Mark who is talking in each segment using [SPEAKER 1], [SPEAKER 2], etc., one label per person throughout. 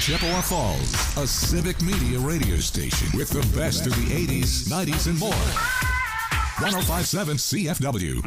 [SPEAKER 1] Chippewa Falls, a civic media radio station with the best of the 80s, 90s, and more. 105.7 CFW.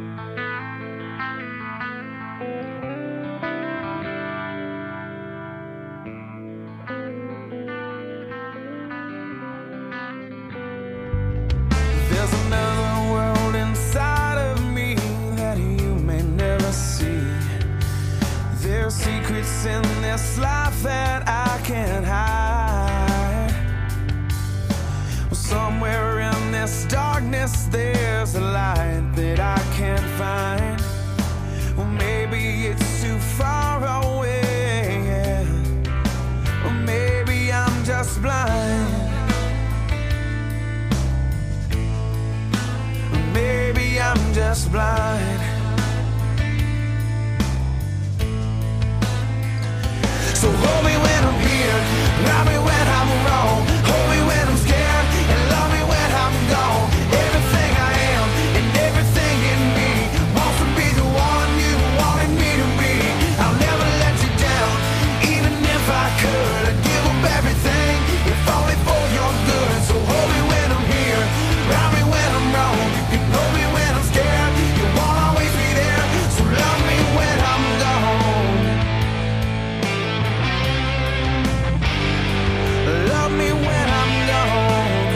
[SPEAKER 2] There's another world inside of me that you may never see. There's secrets in this life that I can't hide. Well, somewhere in this darkness there's a light that I can't find. Well, maybe it's too far away, yeah. Or maybe I'm just blind. Maybe I'm just blind. So hold me when I'm here, love me when I'm wrong, hold me when I'm scared, and love me when I'm gone. Everything I am and everything in me wants to be the one you wanted me to be. I'll never let you down, even if I could. I'd give up everything, if only for your good. So hold me when I'm here, love me when I'm wrong. You can hold me when I'm scared, you won't always be there. So love me when I'm gone. Love me when I'm gone.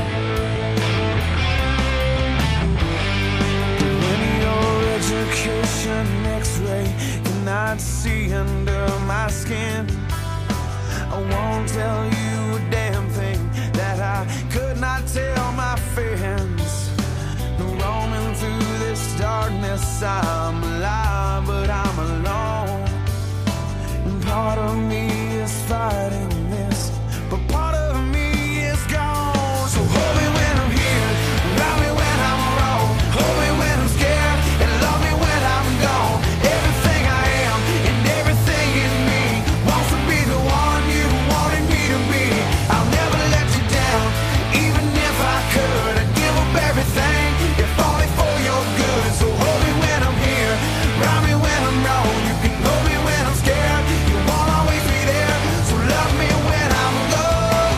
[SPEAKER 2] When your education X-ray cannot see under my skin, I won't tell you a damn thing that I could not tell my friends. Roaming through this darkness, I'm alive, but I'm alone. And part of me is fighting this, but part of me is gone. So hold me when I'm here, love me when I'm wrong, hold me when I'm scared, and love me when I'm gone. Everything I am and everything in me wants to be the one you wanted me to be. I'll never let you down, even if I could. I'd give up everything, if only for your good. So hold me when I'm here, love me when I'm wrong. You can hold me when I'm scared, you won't always be there. So love me when I'm gone.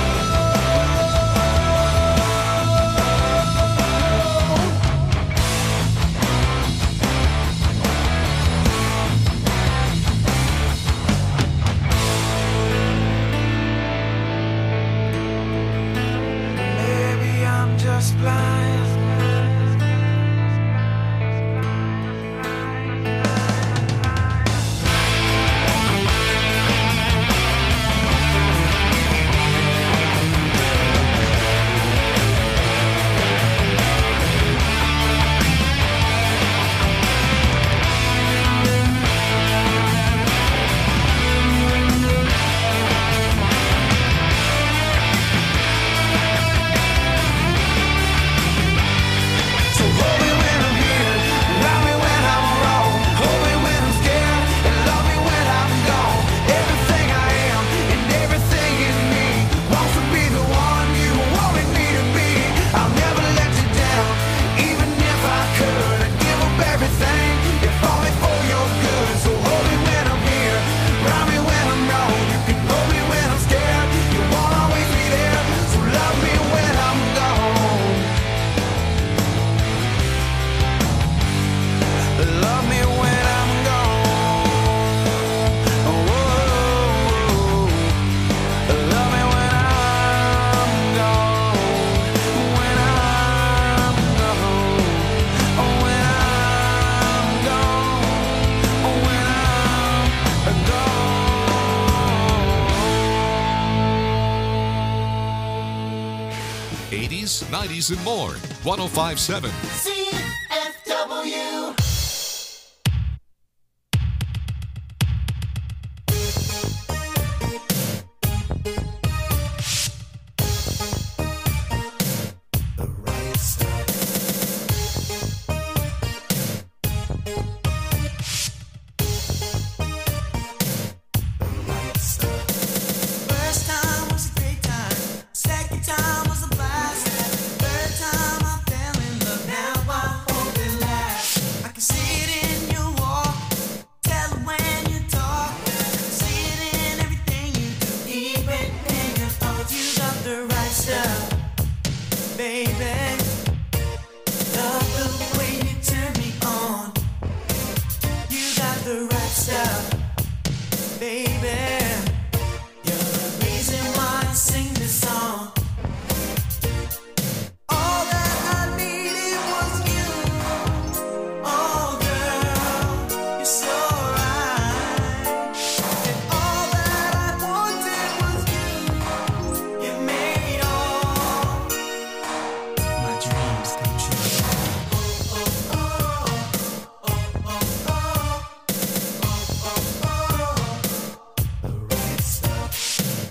[SPEAKER 2] Maybe I'm just blind. So hold me when I'm here, love me when I'm wrong, hold me when I'm scared, and love me when I'm gone. Everything I am and everything in me wants to be the one you wanted me to be. I'll never let you down, even if I could. I'd give up everything, if only for your good. So hold me when I'm here, love me when I'm wrong. You can hold me when I'm scared, you won't always be there. So love me when I'm gone. Love me when I'm gone. Whoa. Love me when I'm gone. When I'm gone. When I'm gone. When I'm gone.
[SPEAKER 1] 80s, 90s, and more. 105.7.
[SPEAKER 3] CFW.
[SPEAKER 4] First time was a great time. Second time was a blast. Third time I fell in love. Now I right stuff, baby. Love the way you turn me on. You got the right stuff, baby. You're the reason why I sing this song. All that I needed was you. Oh, girl, you're so right. And all that I wanted was you. You made all my dreams come true. The right stuff.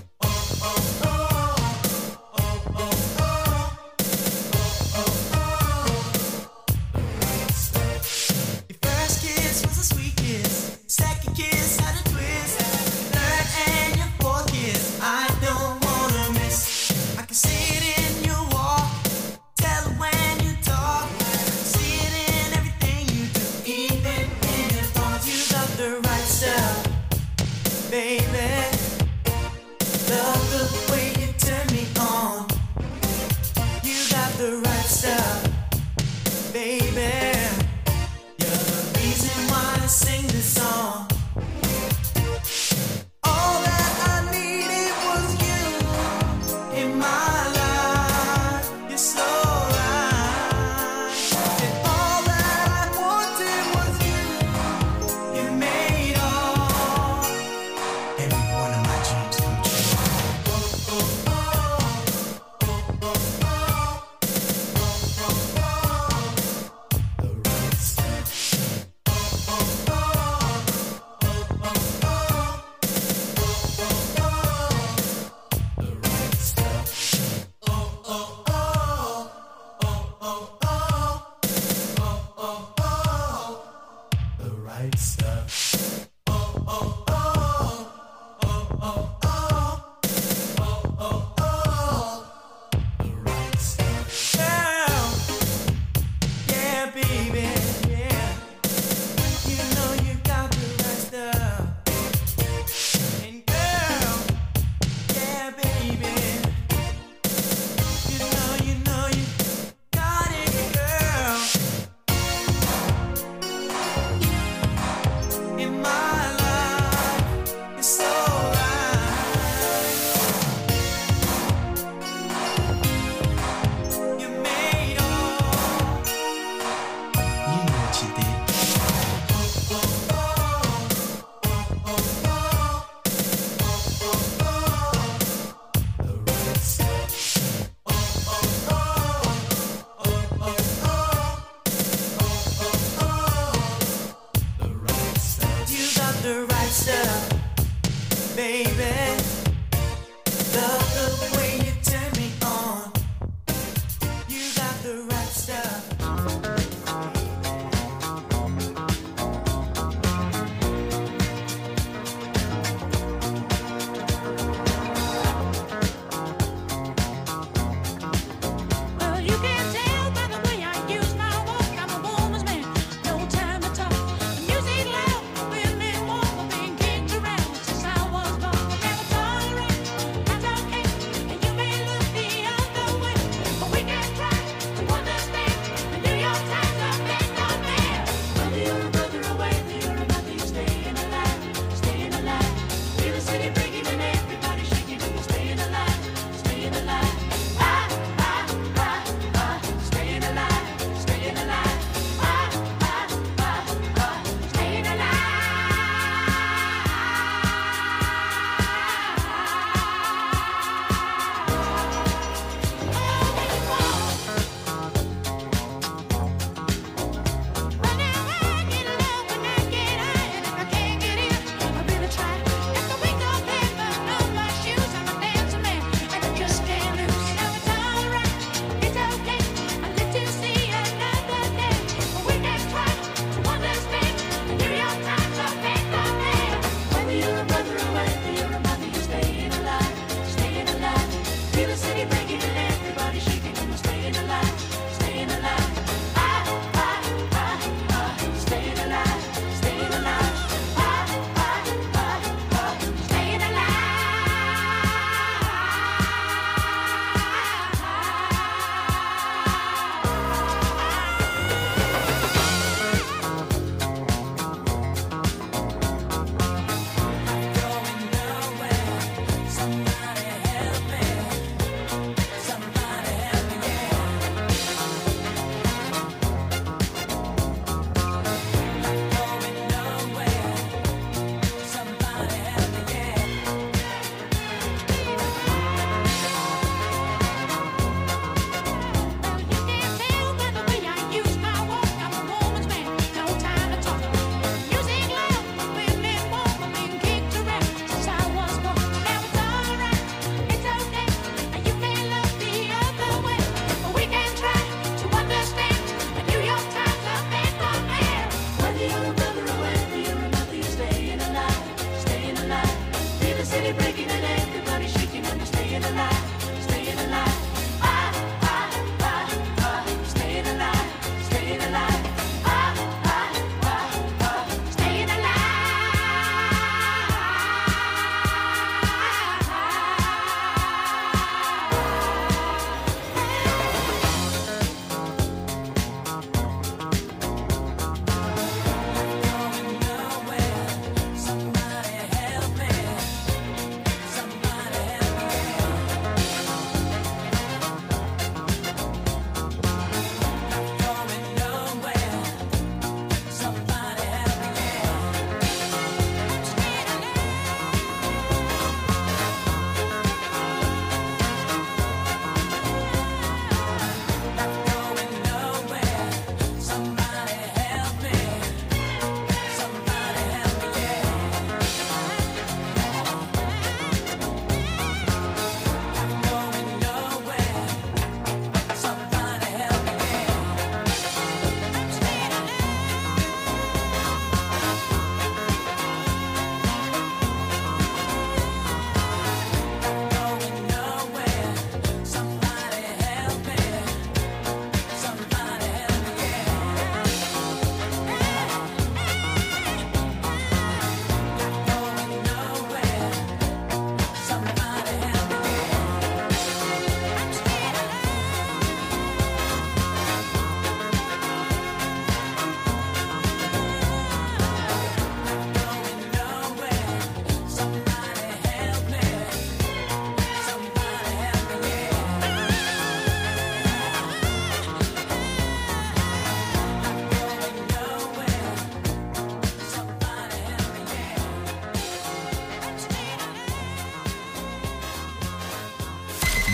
[SPEAKER 4] Your first kiss was a sweet kiss. Second kiss had a twist. Third and your fourth kiss, I don't wanna miss. I can see it in your walk, tell it when you talk. See it in everything you do, even in your thoughts. You got the right stuff, baby. Love the way you turn me on. You got the right stuff, baby. You're the reason why I sing this song. All that I needed was you in my life. You're so right. And all that I wanted was you. You made all every one of my dreams come true. The right stuff.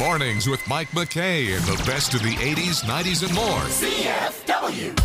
[SPEAKER 1] Mornings with Mike McKay and the best of the 80s, 90s, and more.
[SPEAKER 3] CFW.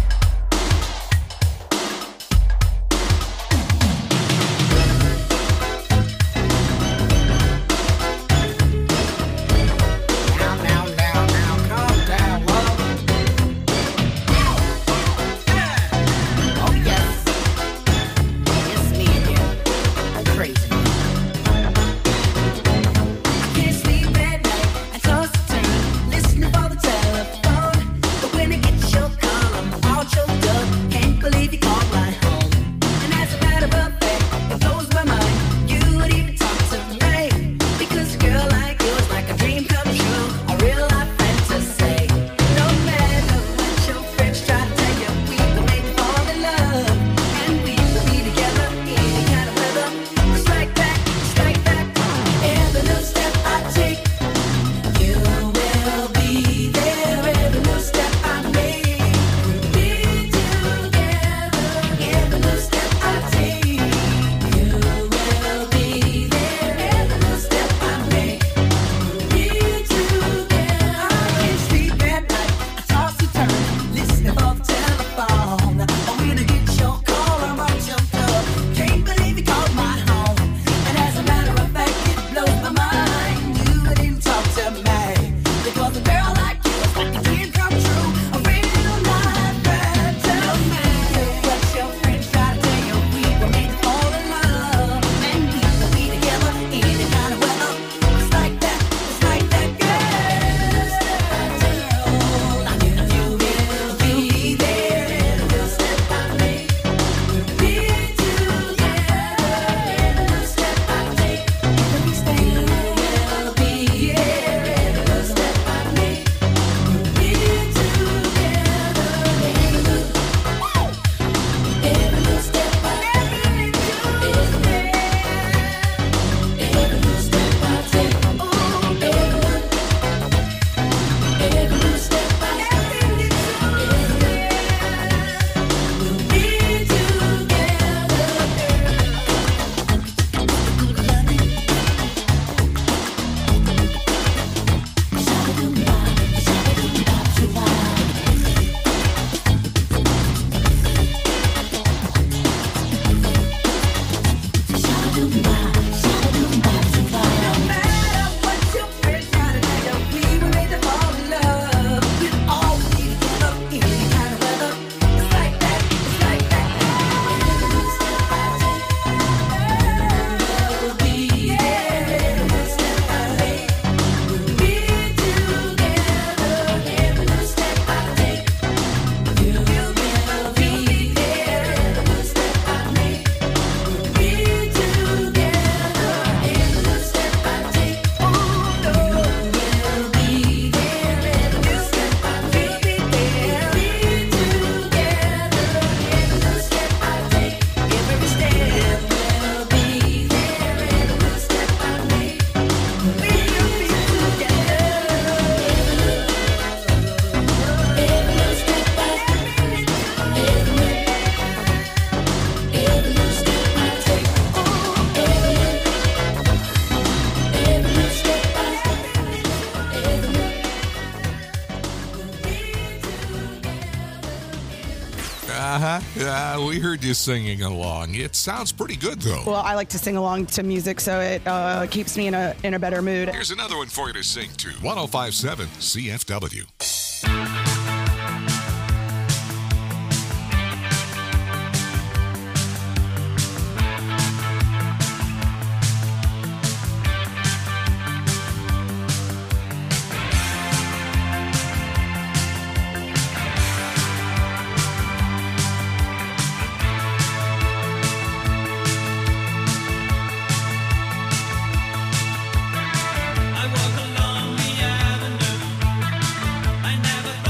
[SPEAKER 5] Listening for the telephone, but when it gets your call, I'm all choked up. Can't believe you called my home. And as a matter of fact, it blows my mind you would even talk to me, because a girl like you is like a dream come true, a real life fantasy. No matter what your friends try to tell you, we were made to fall in love, and we will be together any kind of weather. Just like that, every little step I take, you will be there. Every little step I make, we'll be together. Every little step I take, you will be there. Every little step I make, we'll be together. I can't sleep at night, I toss and turn, listening for the telephone. When I get your call, I'm all choked up. Can't believe you called my home. And as a matter of fact, it blows my mind you didn't talk to me, because a girl like you is like a dream come true, a real life fantasy. No matter what your friends try to tell you, we were made to fall in love, and we will be together any kind of weather. It's like that, girl. I knew you will be there. Every little step I make, we'll be together. Every little step I take, every step you will be here. Every little step I make, we'll be together. Every little step I take, every little step I take, every little step I take, we'll be No matter what your friends try to tell you, we were made to fall in love. We'll always be together any kind of weather. It's like that, Every little step I take, we'll be there. Every little step I take, we'll be together. Every little step I take, you will be there. Every little step I make, we'll be together. Every little step I take, you will be there. Every little step I make, we'll be together. Every little step I take, every step will be there. Every little step I make, we'll be together. Every little step I take, every little step I take, every little step I take,
[SPEAKER 1] We heard you singing along. It sounds pretty good, though.
[SPEAKER 6] Well, I like to sing along to music, so it keeps me in a better mood.
[SPEAKER 1] Here's another one for you to sing to. 105.7 CFW.
[SPEAKER 7] I walk along the avenue. I never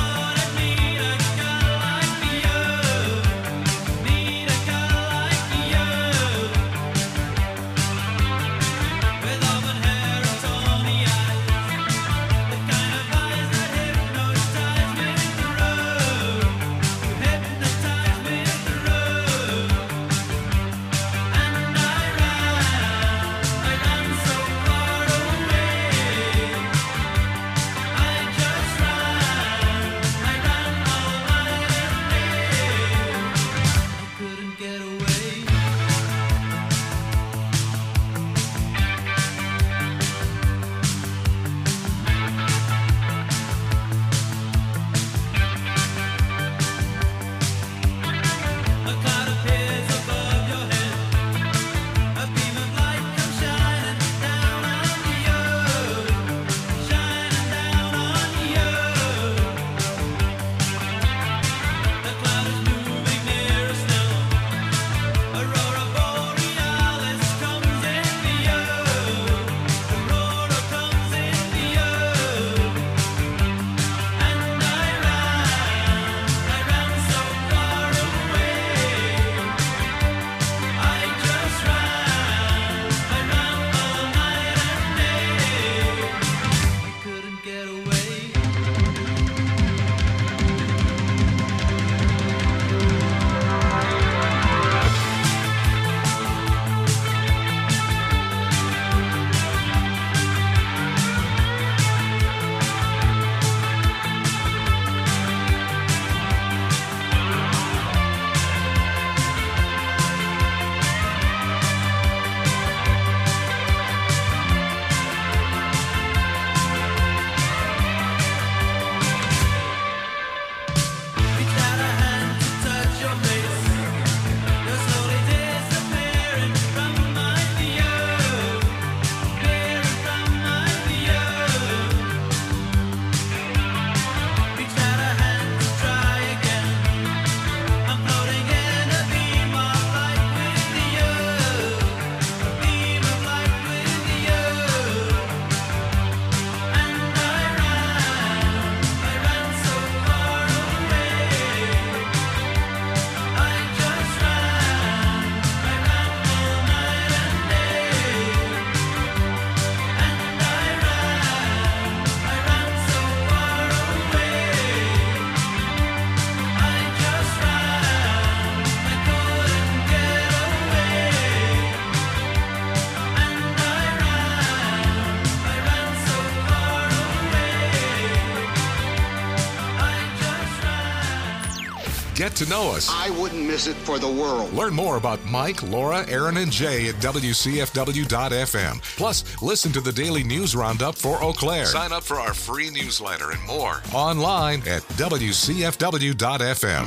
[SPEAKER 1] Get to know us.
[SPEAKER 3] I wouldn't miss it for the world.
[SPEAKER 1] Learn more about Mike, Laura, Aaron, and Jay at WCFW.FM. Plus, listen to the daily news roundup for Eau Claire. Sign up for our free newsletter and more online at WCFW.FM.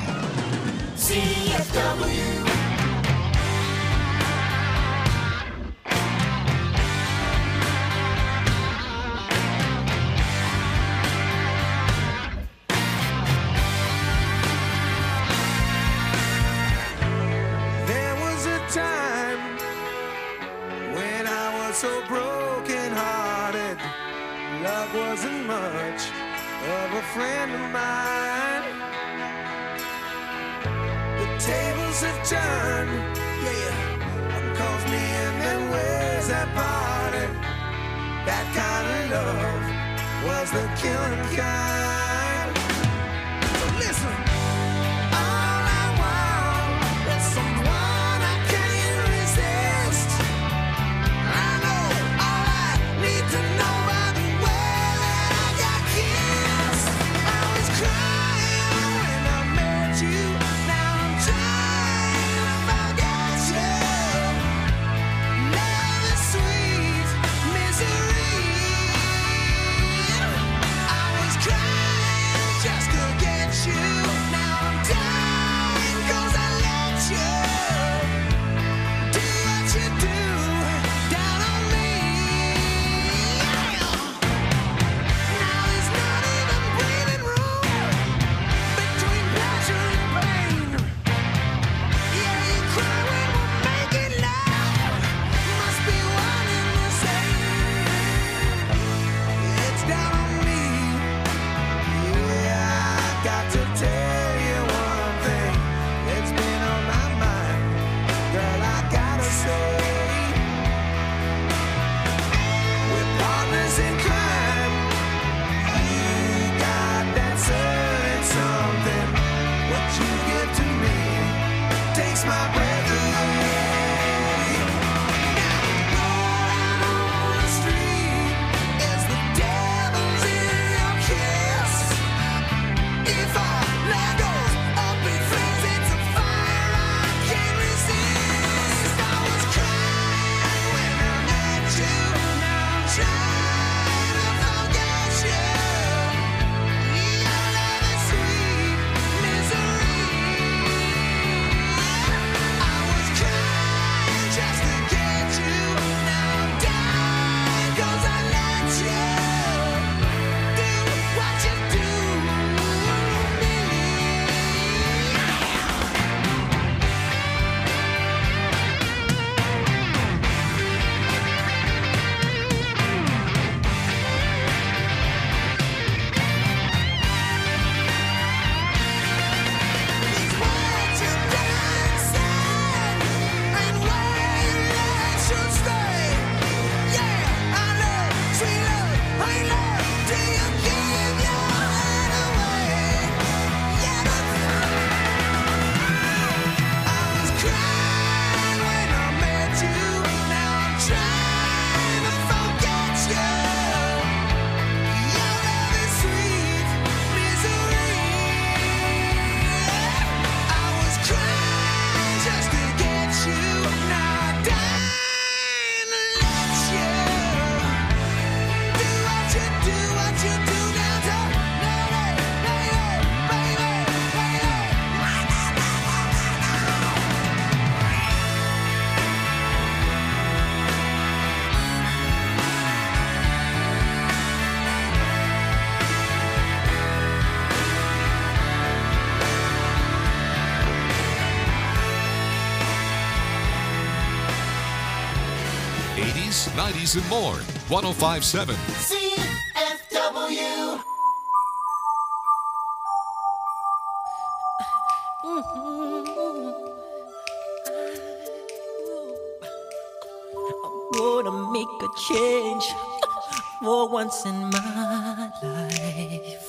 [SPEAKER 4] CFW.
[SPEAKER 2] There was a time when I was so broken hearted. Love wasn't much of a friend of mine. The tables have turned, yeah. Calls me and then ways that parted. That kind of love was the killing kind. So listen. All I want is someone I can't resist. I know all I need to know by the way that I got kissed. I was crying when I met you. Now I'm trying to forget you. Love is sweet misery. I was crying just to get you. Now I'm dying 'cause I let you do what you do down on me. Now there's not even breathing room between pleasure and pain. Yeah, you cry when we're making love. Must be one and the same. It's down on me. Yeah, I got to tell you one thing. It's been on my mind. Girl, I gotta say, we're partners in crime. You got that certain something. What you give to me takes my breath away. Now, going on the street is the devil's in your kiss. If I let go up in flames, it's a fire I can't resist. I was crying when I met you. Now I'm trying to forget you. Your love is sweet misery. I was crying just to get you. Now I'm dying 'cause I let you do what you do to me. It's what you done said and where your love should stay. Yeah, I love, sweet love, honey love. Do you give your heart away? Yeah, I was crying when I met you. Now I'm trying to forget you. Your love is sweet misery. I was crying just to get you. Now I'm dying to let you do what you do now.
[SPEAKER 1] '80s, '90s, and more. 105.7.
[SPEAKER 4] CFW.
[SPEAKER 7] Gonna make a change for once in my life.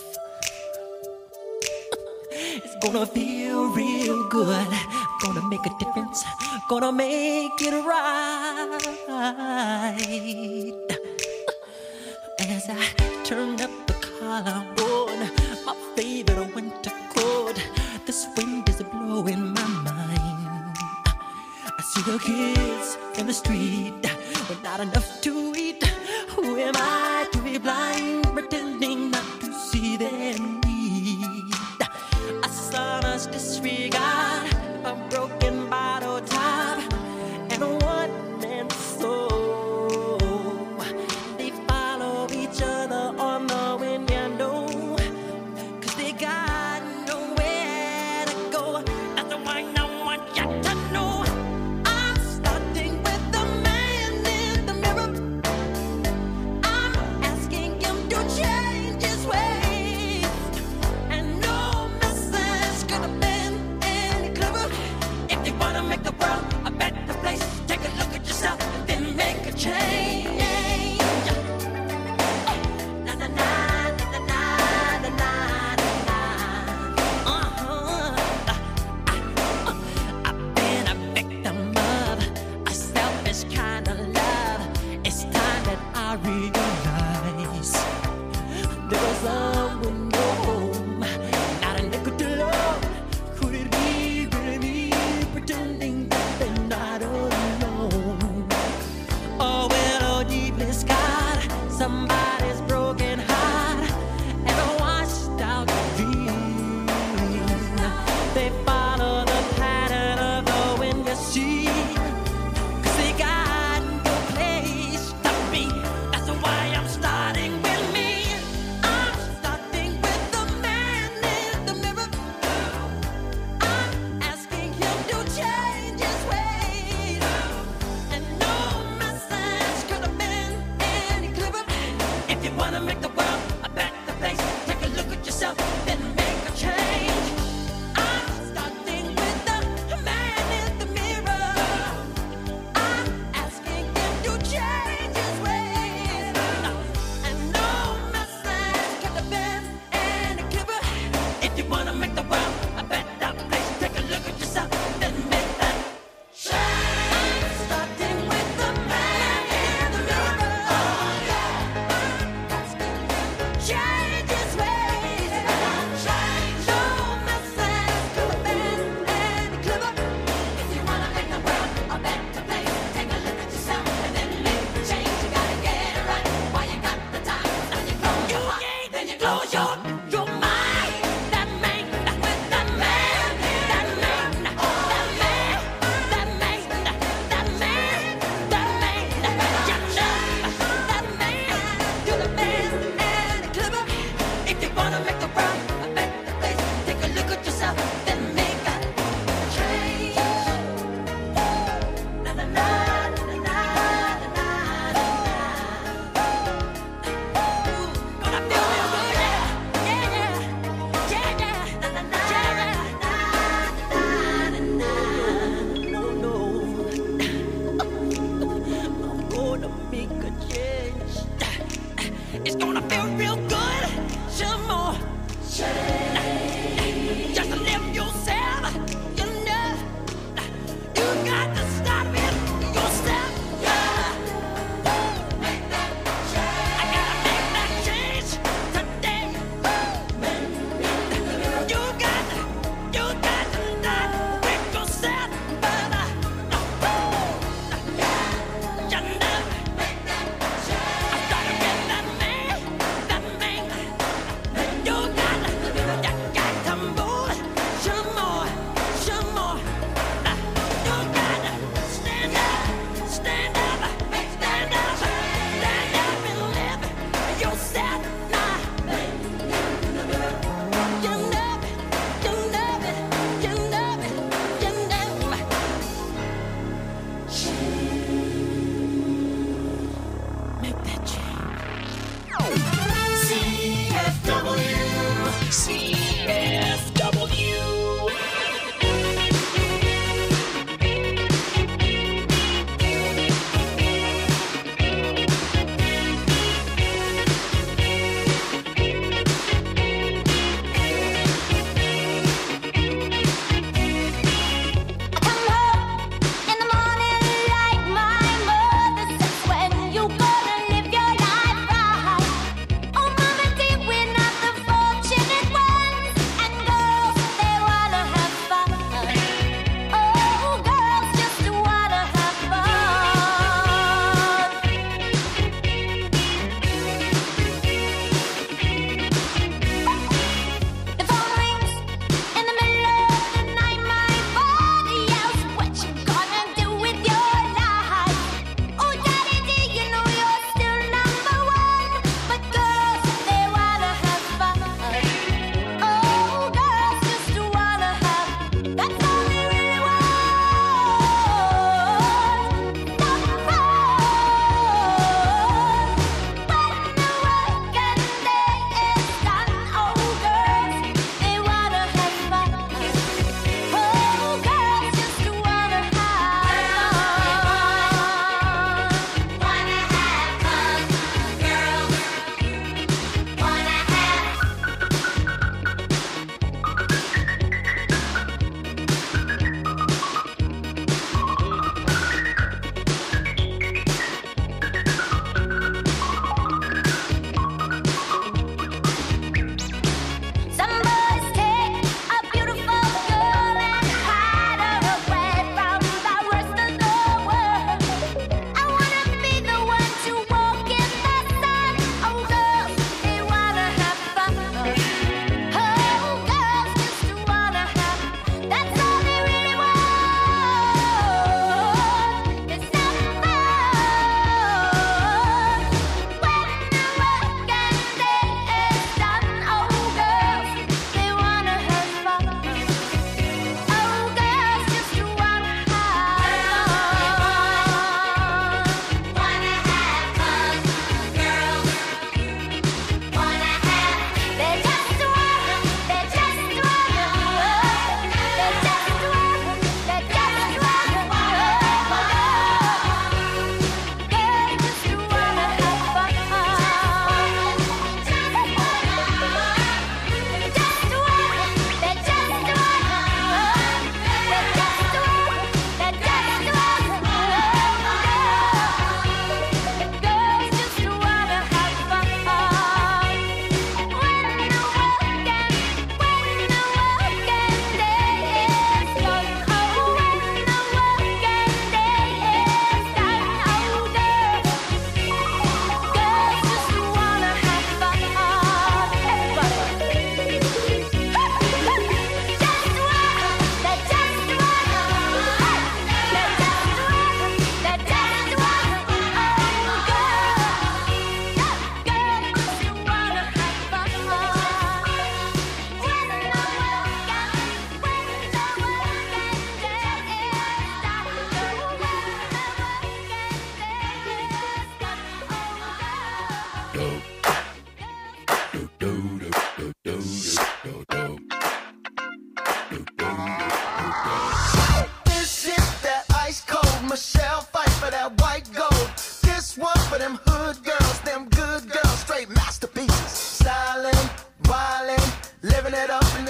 [SPEAKER 7] It's gonna feel real good. Gonna make a difference. Gonna make it right. As I turn up the collar on my favorite winter coat, this wind is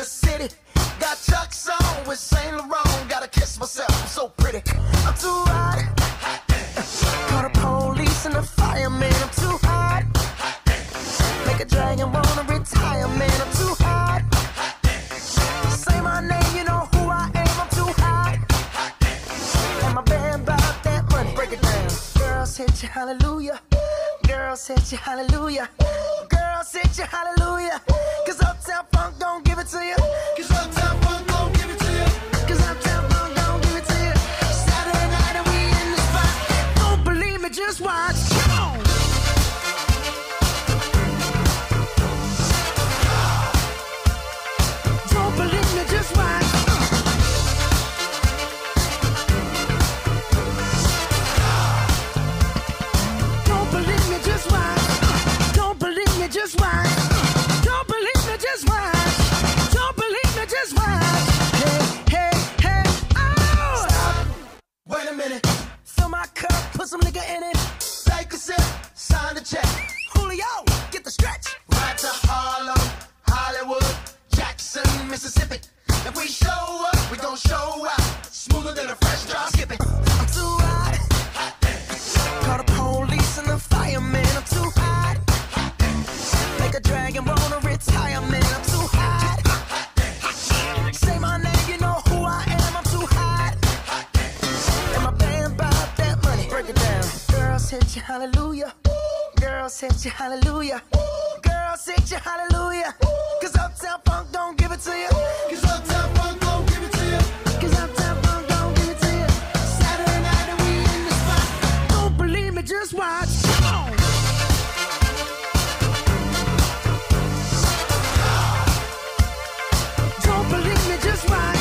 [SPEAKER 2] the city. Got Chuck's on with Saint Laurent. Gotta kiss myself, I'm so pretty. I'm too hot. Call the police and the fireman. I'm too hot. Make a dragon wanna retire, man. I'm too hot. Say my name, you know who I am. I'm too hot. And my band bought that money. Break it down. Girls hit you, hallelujah. Girls hit you, hallelujah. Girls hit you, hallelujah. Cause Uptown Funk don't give it to you. Cause Uptown Funk don't give it to you. Cause Uptown Funk don't give it to you. Saturday night and we in the spot. Don't believe me, just watch. Come on. Don't believe me, just watch. Don't believe me, just watch. Don't believe me, just watch. Don't believe me, just watch. Don't believe me, just watch. Hey, hey, hey, oh! Stop. Wait a minute. Fill my cup, put some nigga in it. Take a sip, sign the check. Julio, get the stretch. Right to Harlem, Hollywood, Jackson, Mississippi. If we show up, we gon' show out. Smoother than a fresh drop skipping. I'm too hot. Call the police and the fireman. I'm too hot. Make a dragon wanna retire, man. I'm too hot. Say my name, you know who I am. I'm too hot. And my band bought that money. Break it down. Girls hit you, hallelujah. Girls hit you, hallelujah. Girls hit you, hallelujah. Cause Uptown Funk don't give it to you. Cause Uptown Funk don't give it to you. Cause Uptown Funk don't give it to you. Saturday night and we in the spot. Don't believe me, just watch. Come on. Don't believe me, just watch.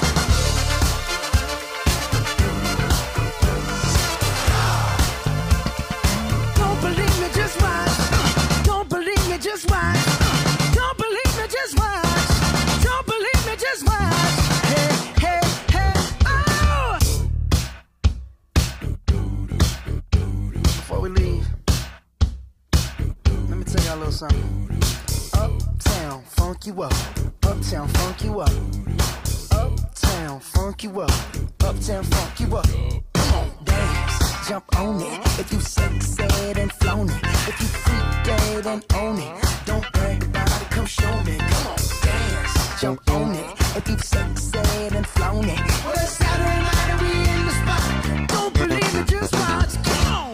[SPEAKER 2] Don't believe me, just watch. Don't believe me, just watch. Don't believe me, just watch. Don't believe me, just watch. Hey, hey, hey, oh! Before we leave, let me tell y'all a little something. Uptown, funk you up. Uptown, funk you up. Uptown, funk you up. Uptown, funk you up. Come on, dance, jump on it. If you sexed and flown it. If you freak dead and own it. Don't brag about it, come show me. Come on, dance, jump on it. If you sexed and flown it. Well, it's Saturday night and we in the spot. Don't believe it, just watch. Come on.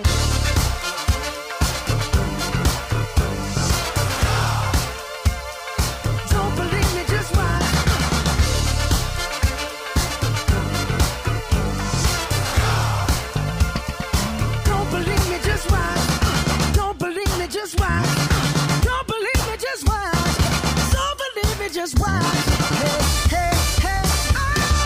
[SPEAKER 2] Don't believe me, just watch. Don't believe me, just watch. Don't believe me, just watch. Don't believe me, just watch. Don't believe me, just watch. Hey, hey, hey, oh!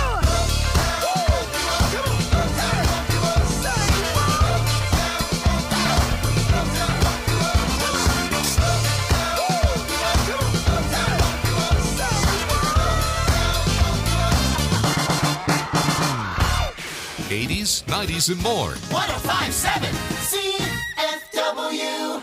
[SPEAKER 1] '80s, '90s, and more.
[SPEAKER 4] 1057 CFW.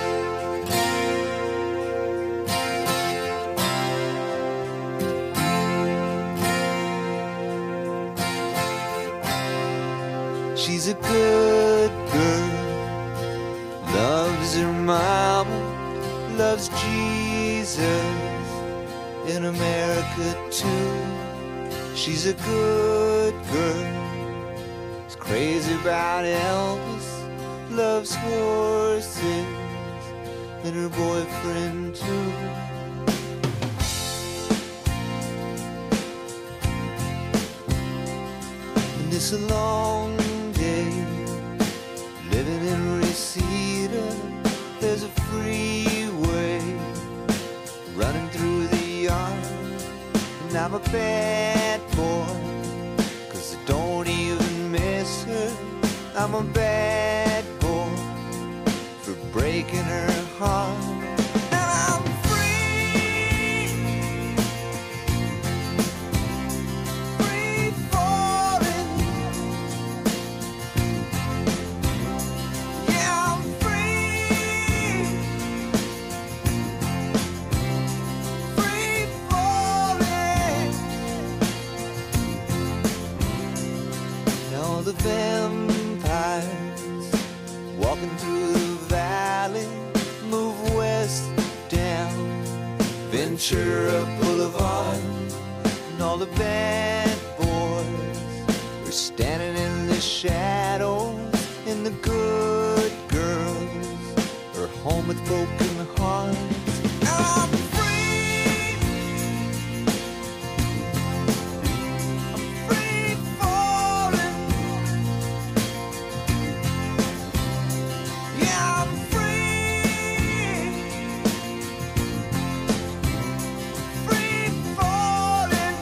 [SPEAKER 8] She's a good girl, loves her mama, loves Jesus, in America too. She's a good girl, is crazy about Elvis, loves horses, and her boyfriend too. And it's a long day living in Reseda. There's a freeway running through the yard, and I'm a bad boy, 'cause I don't even miss her. I'm a bad boy for breaking her heart. And I'm free, free falling. Yeah, I'm free, free falling. Ventura Boulevard, and all the bad boys are standing in the shadows, and the good girls are home with broken hearts. I'm free. I'm free falling. Yeah, I'm free. Free falling.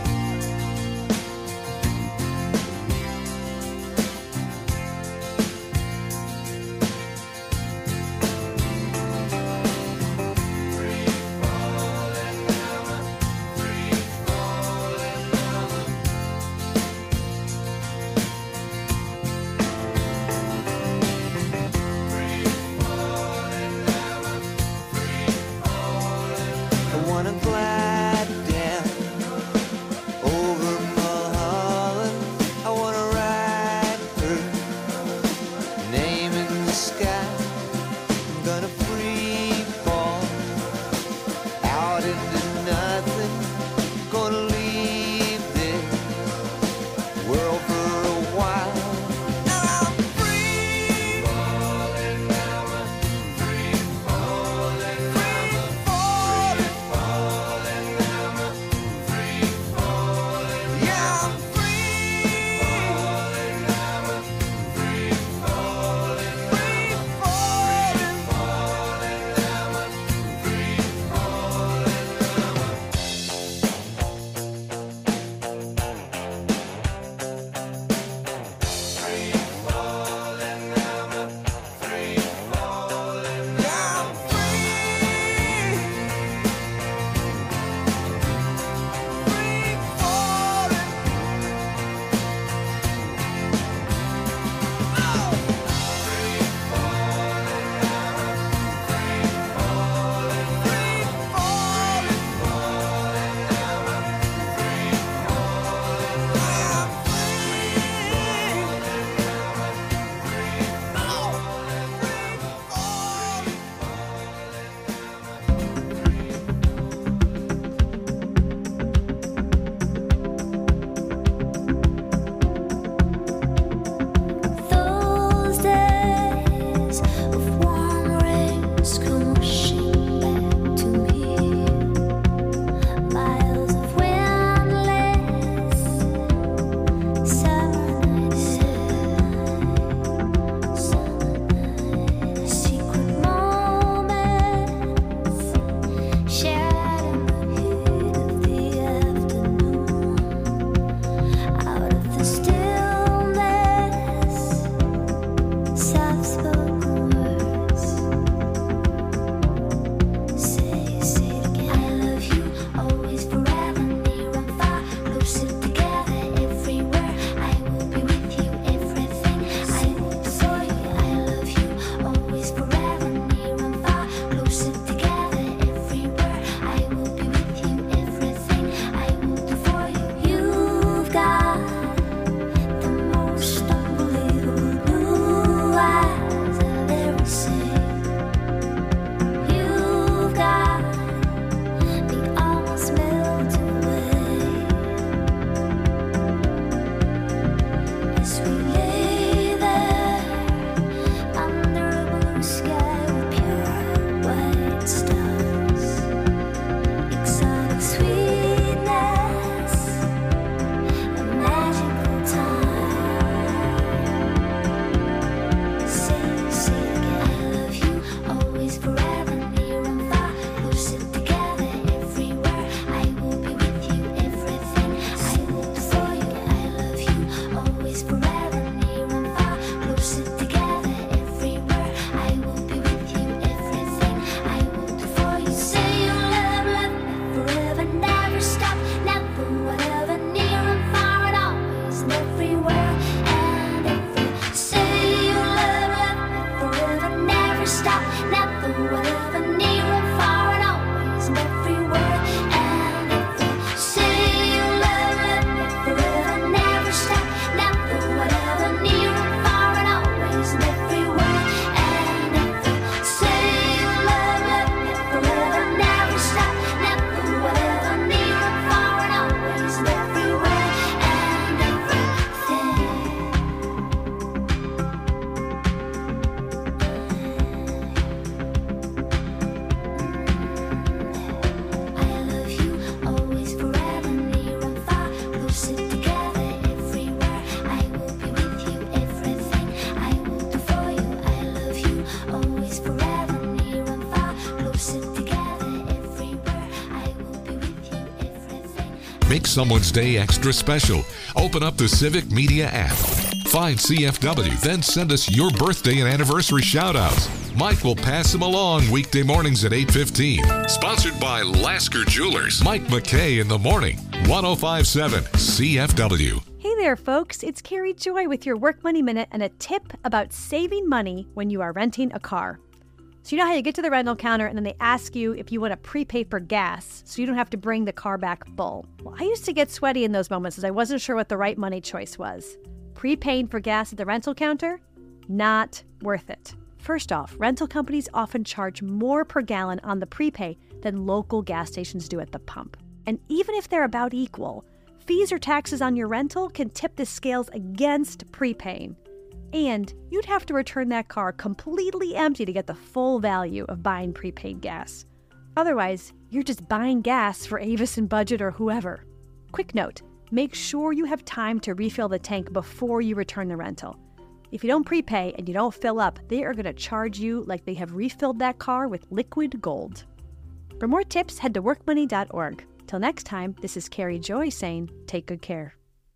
[SPEAKER 1] Make someone's day extra special. Open up the Civic Media app. Find CFW, then send us your birthday and anniversary shout-outs. Mike will pass them along weekday mornings at 8:15. Sponsored by Lasker Jewelers. Mike McKay in the morning. 105.7 CFW.
[SPEAKER 9] Hey there, folks. It's Carrie Joy with your Work Money Minute and a tip about saving money when you are renting a car. So you know how you get to the rental counter and then they ask you if you want to prepay for gas so you don't have to bring the car back full. Well, I used to get sweaty in those moments as I wasn't sure what the right money choice was. Prepaying for gas at the rental counter? Not worth it. First off, rental companies often charge more per gallon on the prepay than local gas stations do at the pump. And even if they're about equal, fees or taxes on your rental can tip the scales against prepaying. And you'd have to return that car completely empty to get the full value of buying prepaid gas. Otherwise, you're just buying gas for Avis and Budget or whoever. Quick note, make sure you have time to refill the tank before you return the rental. If you don't prepay and you don't fill up, they are going to charge you like they have refilled that car with liquid gold. For more tips, head to workmoney.org. Till next time, this is Carrie Joy saying, take good care.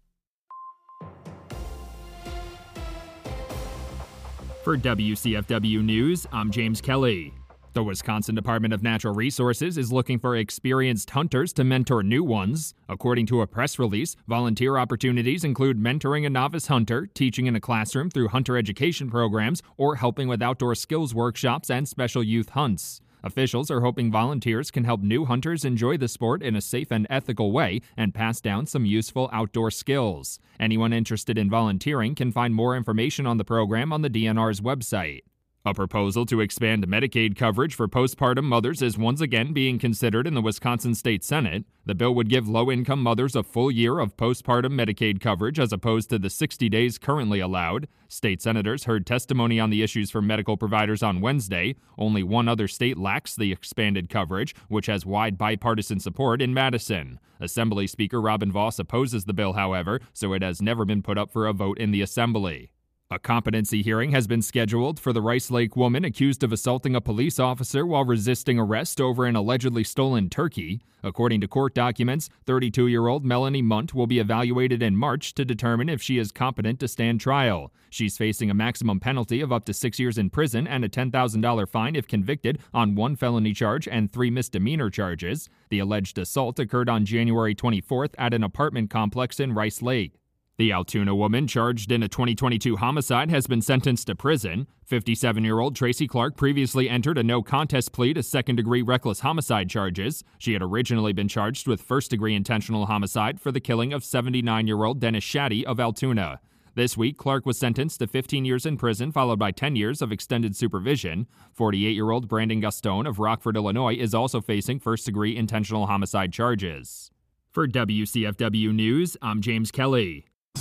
[SPEAKER 10] For WCFW News, I'm James Kelly. The Wisconsin Department of Natural Resources is looking for experienced hunters to mentor new ones. According to a press release, volunteer opportunities include mentoring a novice hunter, teaching in a classroom through hunter education programs, or helping with outdoor skills workshops and special youth hunts. Officials are hoping volunteers can help new hunters enjoy the sport in a safe and ethical way and pass down some useful outdoor skills. Anyone interested in volunteering can find more information on the program on the DNR's website. A proposal to expand Medicaid coverage for postpartum mothers is once again being considered in the Wisconsin State Senate. The bill would give low-income mothers a full year of postpartum Medicaid coverage as opposed to the 60 days currently allowed. State senators heard testimony on the issues from medical providers on Wednesday. Only one other state lacks the expanded coverage, which has wide bipartisan support in Madison. Assembly Speaker Robin Vos opposes the bill, however, so it has never been put up for a vote in the Assembly. A competency hearing has been scheduled for the Rice Lake woman accused of assaulting a police officer while resisting arrest over an allegedly stolen turkey. According to court documents, 32-year-old Melanie Munt will be evaluated in March to determine if she is competent to stand trial. She's facing a maximum penalty of up to 6 years in prison and a $10,000 fine if convicted on 1 felony charge and 3 misdemeanor charges. The alleged assault occurred on January 24th at an apartment complex in Rice Lake. The Altoona woman charged in a 2022 homicide has been sentenced to prison. 57-year-old Tracy Clark previously entered a no-contest plea to second-degree reckless homicide charges. She had originally been charged with first-degree intentional homicide for the killing of 79-year-old Dennis Shaddy of Altoona. This week, Clark was sentenced to 15 years in prison, followed by 10 years of extended supervision. 48-year-old Brandon Gastone of Rockford, Illinois, is also facing first-degree intentional homicide charges. For WCFW News, I'm James Kelly.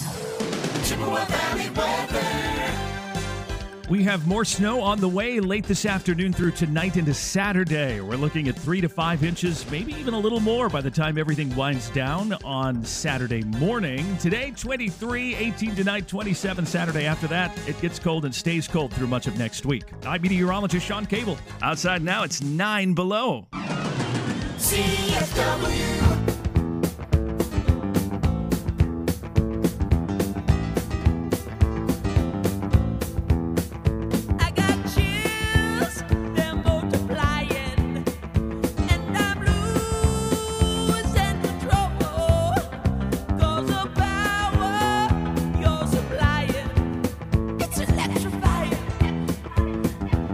[SPEAKER 11] We have more snow on the way late this afternoon through tonight into Saturday. We're looking at 3 to 5 inches, maybe even a little more by the time everything winds down on Saturday morning. Today, 23, 18 tonight, 27 Saturday. After that, it gets cold and stays cold through much of next week. I'm meteorologist Sean Cable. Outside now, it's 9 below.
[SPEAKER 4] CFW.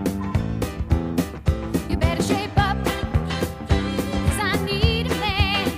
[SPEAKER 12] You better shape up, 'cause I need a man.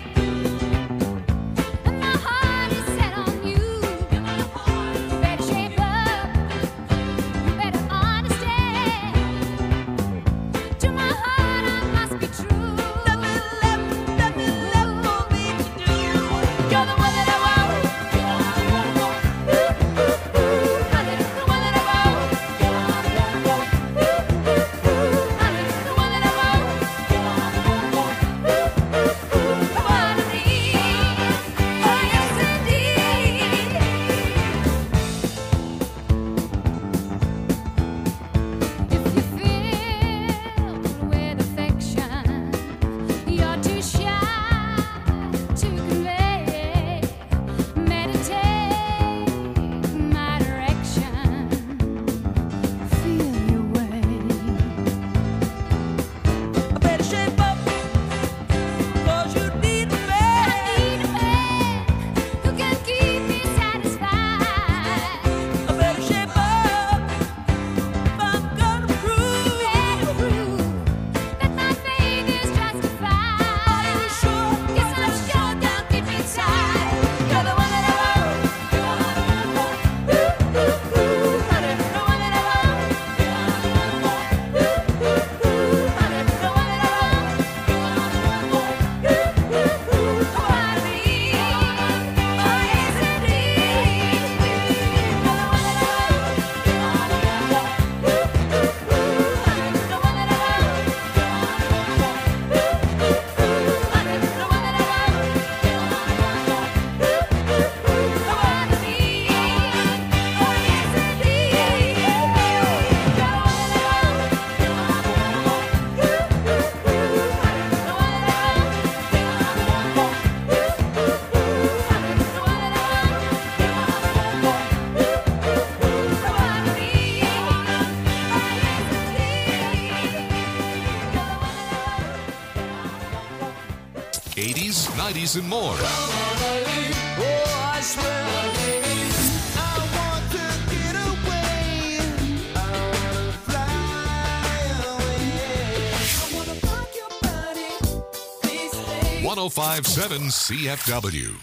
[SPEAKER 1] these and more.
[SPEAKER 8] Oh, I swear, I want to get away. I wanna fly away. I wanna rock your body. Please stay.
[SPEAKER 1] 105.7 CFW.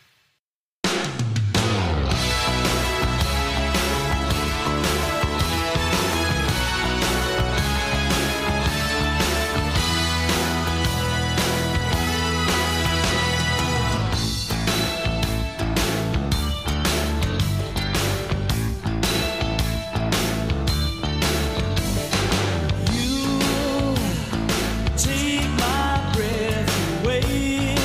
[SPEAKER 8] Take my breath away.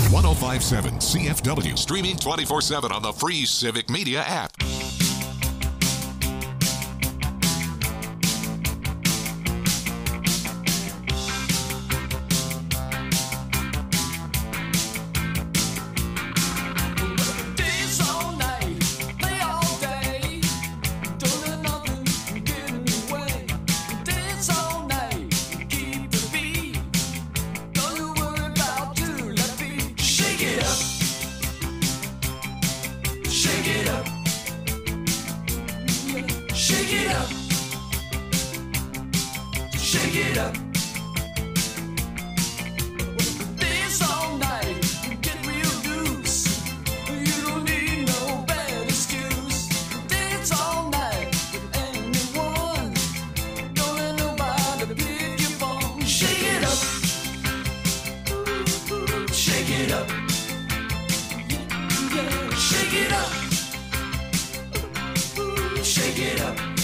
[SPEAKER 1] 1057 CFW. Streaming 24/7 on the free Civic Media app.
[SPEAKER 8] Dance all night, play all day. Don't let nothing get in the way. Dance all night, keep the beat. Don't worry about you, let me shake it up. Shake it up. Yeah, shake it up. Shake it up. Dance all night, get real loose. You don't need no bad excuse. Dance all night with anyone. Don't let nobody pick your phone. Shake it up. Shake it up. Yeah, shake it up. Shake it up.